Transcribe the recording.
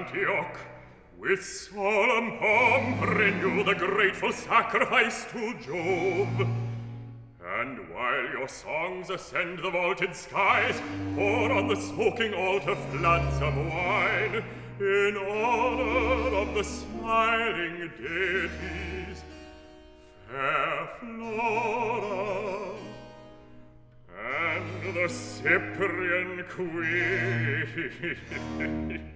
Antioch, with solemn pomp renew the grateful sacrifice to Jove. And while your songs ascend the vaulted skies, pour on the smoking altar floods of wine, in honor of the smiling deities, fair Flora and the Cyprian queen.